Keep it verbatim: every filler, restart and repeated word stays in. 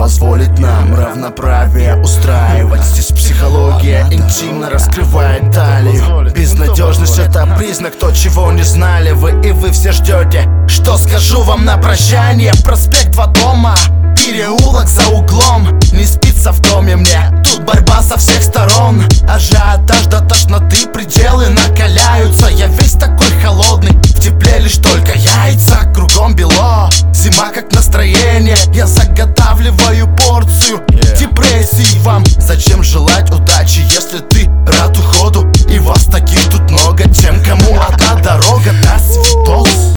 позволит нам равноправие устраивать. Здесь психология интимно раскрывает талию. Безнадежность — это признак, то, чего не знали вы. И вы все ждете, что скажу вам на прощание. Проспект два дома, переулок за углом. Не спится в доме мне, тут борьба со всех сторон. Ажиотаж